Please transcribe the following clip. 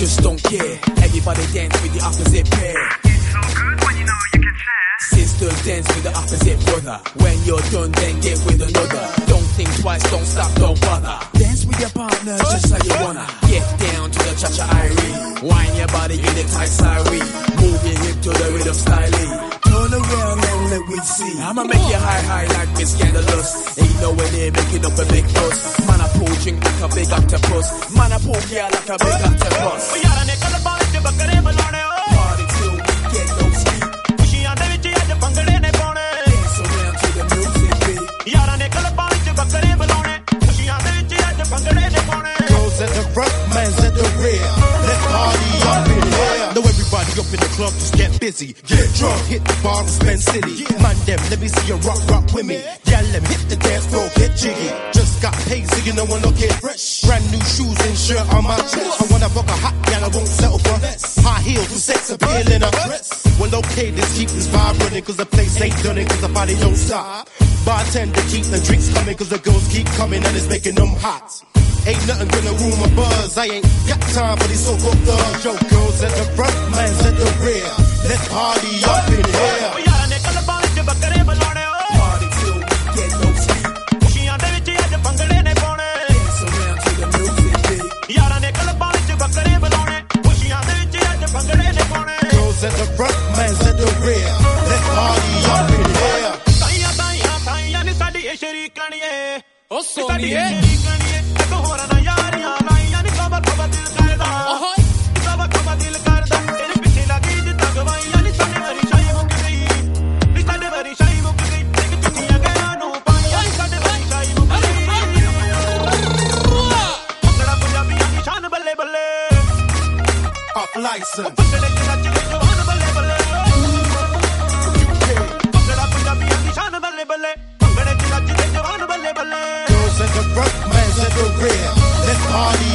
just don't care. Everybody dance with the opposite pair. It's so good when you know you can share. Sisters dance with the opposite brother. When you're done, then get with another. Don't think twice, don't stop, don't bother. Dance with your partner just how you wanna. Get down to the cha-cha Irie. Wine your body in the tight siree. Move your hip to the rhythm styling. Turn around and let me see. I'ma make you high like Miss Scandalous. Ain't no way they're making up a big fuss. Man, I pull drink like a big octopus. Man, I pull girl like a big octopus. Party till we get no sleep. Dance around to the music beat. Girls at the front, man's at the rear. Let's party up in here. Know everybody up in the club, just get busy. Get drunk, hit the bar and spend city. Man them, let me see you rock with me. Yeah, let me hit the dance floor, get jiggy. Just got paid, so you know I'm looking fresh. Brand new shoes and shirt on my chest. I wanna fuck a hot gal, I won't settle for less. High heels with sex appeal in a dress. Well, okay, let's keep this vibe running, cause the place ain't done it, cause the party don't stop. Bartender keep the drinks coming, cause the girls keep coming and it's making them hot. Ain't nothing gonna rule my buzz. I ain't got time for these so-called thugs. Yo, girls at the front, man's at the rear. Let's party up in here. Party till we get no sleep. Dance around to the music beat. Girls at the front, man's at the rear. Let's party up in here. Oh, Sony, eh? Off license. Girls at the front, man's at the rear. Let's party